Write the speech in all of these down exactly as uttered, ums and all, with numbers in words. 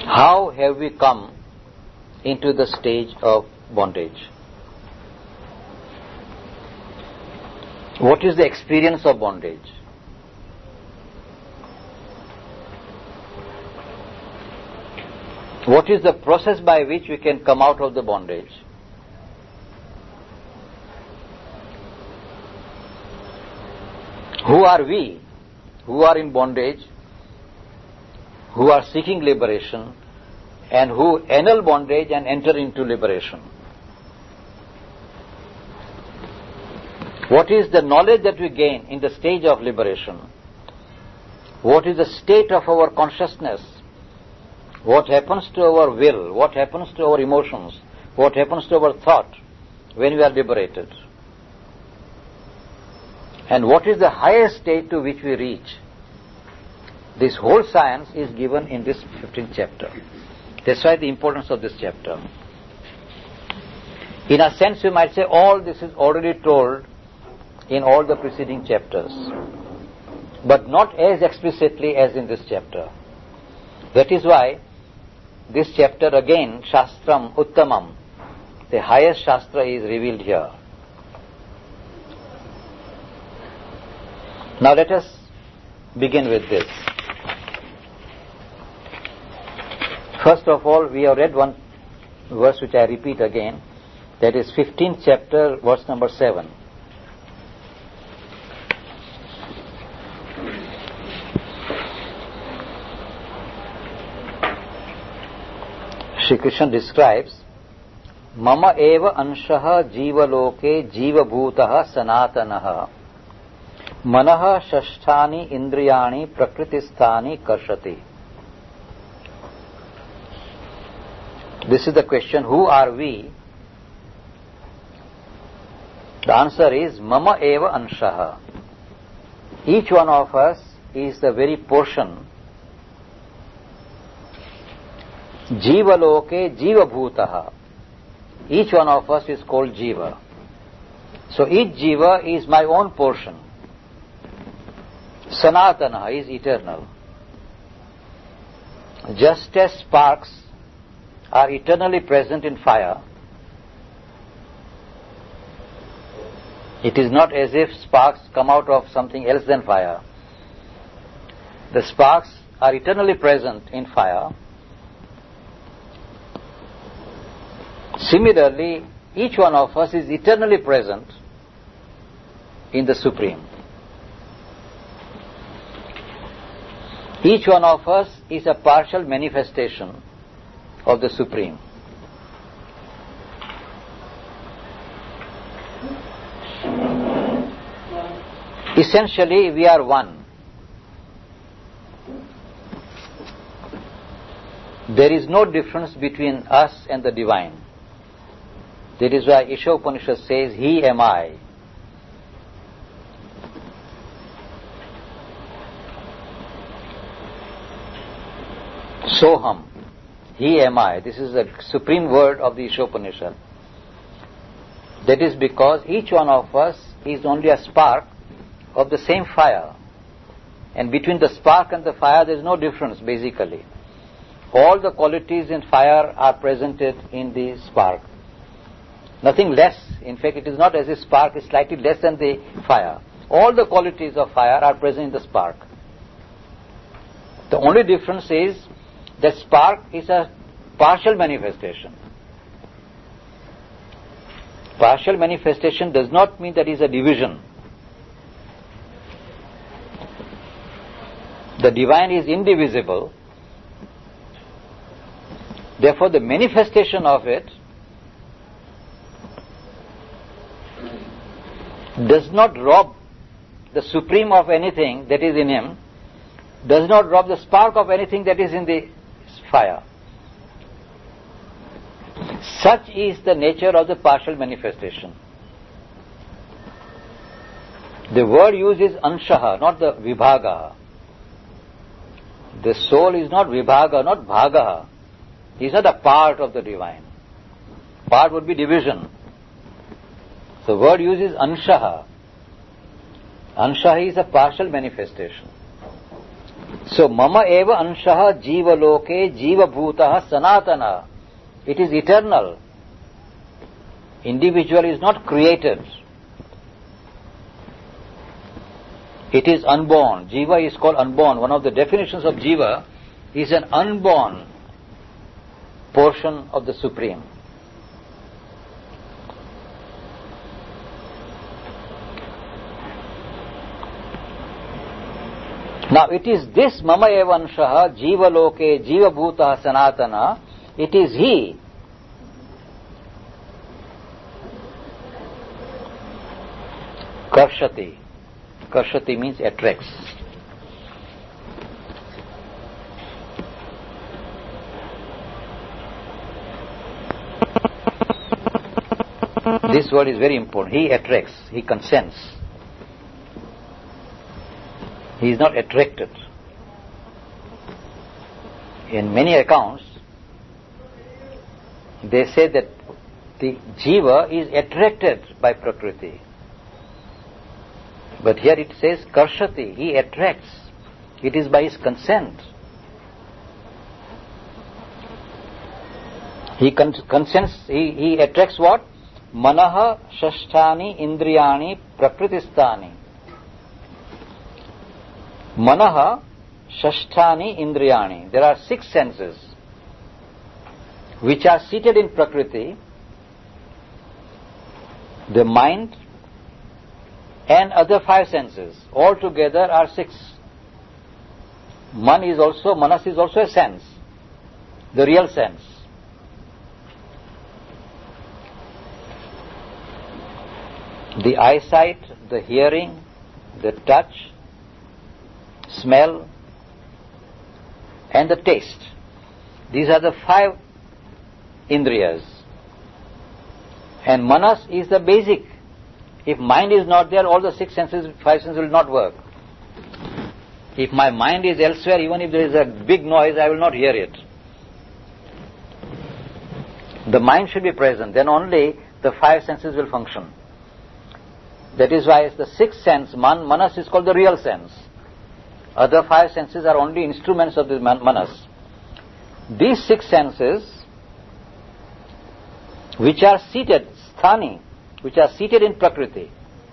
How have we come into the stage of bondage? What is the experience of bondage? What is the process by which we can come out of the bondage? Who are we who are in bondage, who are seeking liberation, and who annul bondage and enter into liberation? What is the knowledge that we gain in the stage of liberation? What is the state of our consciousness? What happens to our will? What happens to our emotions? What happens to our thought when we are liberated? And what is the highest state to which we reach? This whole science is given in this fifteenth chapter. That's why the importance of this chapter. In a sense, you might say all this is already told in all the preceding chapters, but not as explicitly as in this chapter. That is why this chapter again, Shastram Uttamam, the highest Shastra is revealed here. Now let us begin with this. First of all, we have read one verse which I repeat again, that is fifteenth chapter, verse number seven. Shri Krishna describes, Mama eva anshaha jivaloke jivabhutaha sanatanaha manaha shasthani indriyani prakritisthani karshati. This is the question, who are we? The answer is Mama eva anshaha. Each one of us is the very portion. Jivaloke jivabhutaha. Each one of us is called jiva. So each jiva is my own portion. Sanatana is eternal. Just as sparks are eternally present in fire, it is not as if sparks come out of something else than fire. The sparks are eternally present in fire. Similarly, each one of us is eternally present in the Supreme. Each one of us is a partial manifestation of the Supreme. Essentially, we are one. There is no difference between us and the Divine. That is why Isha Upanishad says, He am I. Soham. He am I. This is the supreme word of the Isha Upanishad. That is because each one of us is only a spark of the same fire. And between the spark and the fire there is no difference basically. All the qualities in fire are presented in the spark. Nothing less. In fact, it is not as if spark is slightly less than the fire. All the qualities of fire are present in the spark. The only difference is that spark is a partial manifestation. Partial manifestation does not mean that it is a division. The Divine is indivisible. Therefore, the manifestation of it does not rob the Supreme of anything that is in him, does not rob the spark of anything that is in the fire. Such is the nature of the partial manifestation. The word used is anshaha, not the vibhaga. The soul is not vibhaga, not bhagaha. He is not a part of the Divine. Part would be division. The word used is anshaha. Anshaha is a partial manifestation. So, mama eva anshaha jiva loke jiva bhutaha sanatana. It is eternal. Individual is not created. It is unborn. Jiva is called unborn. One of the definitions of jiva is an unborn portion of the Supreme. Now it is this mama evanshaha jiva loke jiva bhutaha sanatana. It is he karshati. Karshati means attracts. This word is very important. He attracts, he consents. He is not attracted. In many accounts, they say that the jiva is attracted by Prakriti. But here it says karshati, he attracts. It is by his consent. He con- consents, he, he attracts what? Manaha shashtani indriyani prakritistani. Manaha shashtani indriyani. There are six senses which are seated in Prakriti. The mind and other five senses. All together are six. Man is also, manas is also a sense. The real sense. The eyesight, the hearing, the touch, smell, and the taste. These are the five indriyas. And manas is the basic. If mind is not there, all the six senses, five senses will not work. If my mind is elsewhere, even if there is a big noise, I will not hear it. The mind should be present, then only the five senses will function. That is why the sixth sense, man, manas, is called the real sense. Other five senses are only instruments of the man, manas. These six senses, which are seated, sthani, which are seated in Prakriti.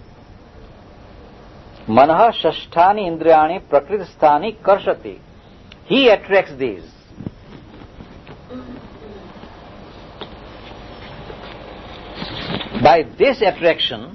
Manaha shashtani indriyani prakritisthani karshati. He attracts these. By this attraction,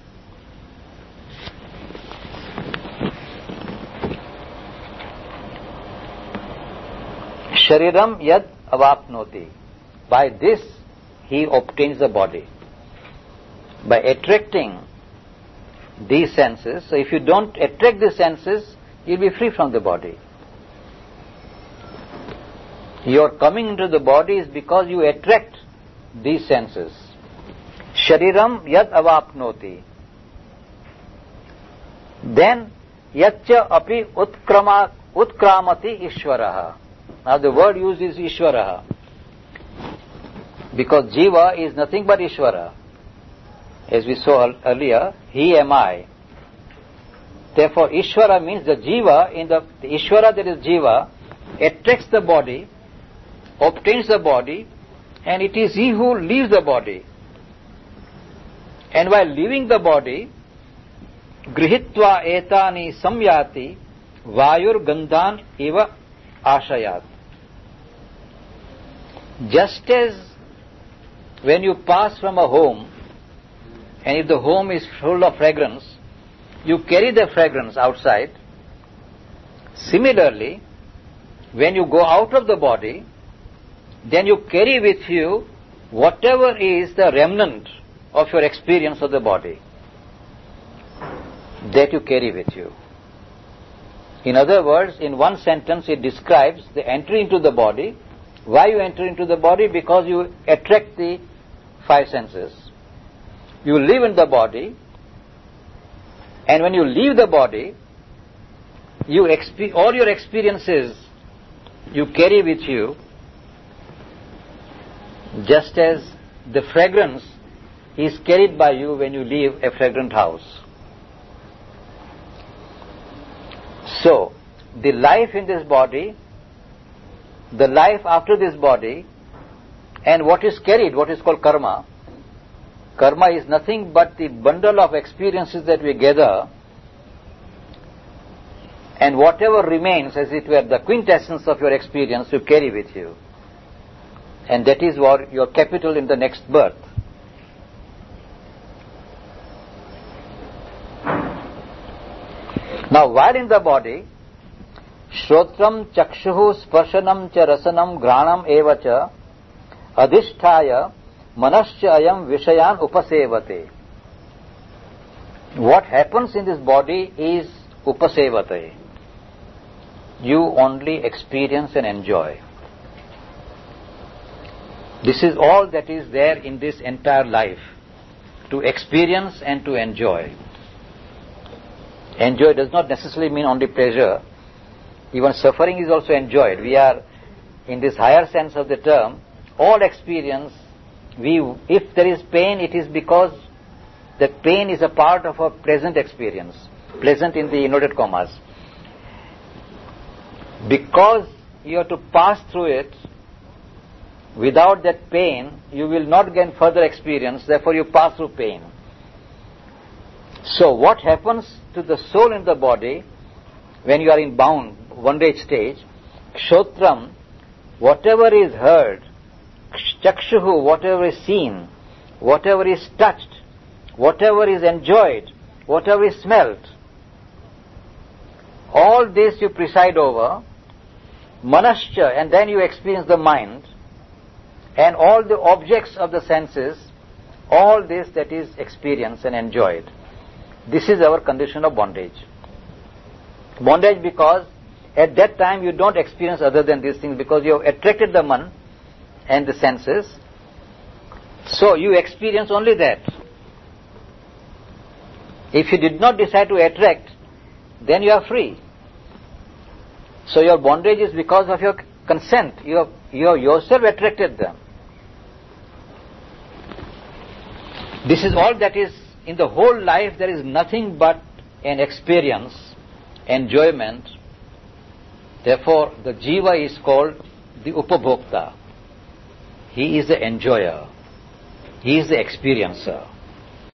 shariram yad avapnoti. By this he obtains the body. By attracting these senses, so if you don't attract the senses, you'll be free from the body. Your coming into the body is because you attract these senses. Shariram yad avapnoti. Then yatcha api utkrama utkramati ishvaraha. Now the word used is ishvaraha. Because jiva is nothing but Ishvara. As we saw earlier, he am I. Therefore Ishvara means the jiva, in the, the Ishvara, that is jiva, attracts the body, obtains the body, and it is he who leaves the body. And while leaving the body, grihitva etani samyati vayur gandhan eva ashayat. Just as when you pass from a home, and if the home is full of fragrance, you carry the fragrance outside. Similarly, when you go out of the body, then you carry with you whatever is the remnant of your experience of the body. That you carry with you. In other words, in one sentence it describes the entry into the body. Why you enter into the body? Because you attract the five senses. You live in the body, and when you leave the body, you exp- all your experiences you carry with you, just as the fragrance is carried by you when you leave a fragrant house. So, the life in this body, the life after this body, and what is carried, what is called karma. Karma is nothing but the bundle of experiences that we gather, and whatever remains, as it were, the quintessence of your experience, you carry with you. And that is what your capital in the next birth. Now, while in the body, Shrotram chakshuhu sparshanam cha rasanam granam evacha adhisthaya manascha ayam vishayan upasevate. What happens in this body is upasevate. You only experience and enjoy. This is all that is there in this entire life, to experience and to enjoy. Enjoy does not necessarily mean only pleasure. Even suffering is also enjoyed. We are, in this higher sense of the term, all experience, we, if there is pain, it is because that pain is a part of our pleasant experience. Pleasant in the inverted commas. Because you have to pass through it, without that pain, you will not gain further experience, therefore you pass through pain. So what happens to the soul in the body when you are in bound, bondage stage? Kshotram, whatever is heard, chakshuhu, whatever is seen, whatever is touched, whatever is enjoyed, whatever is smelt, all this you preside over, manascha, and then you experience the mind, and all the objects of the senses, all this that is experienced and enjoyed. This is our condition of bondage. Bondage because at that time you don't experience other than these things, because you have attracted the man and the senses. So you experience only that. If you did not decide to attract, then you are free. So your bondage is because of your consent. You have, you have yourself attracted them. This is all that is in the whole life. There is nothing but an experience, enjoyment. Therefore, the jiva is called the upabhokta. He is the enjoyer. He is the experiencer.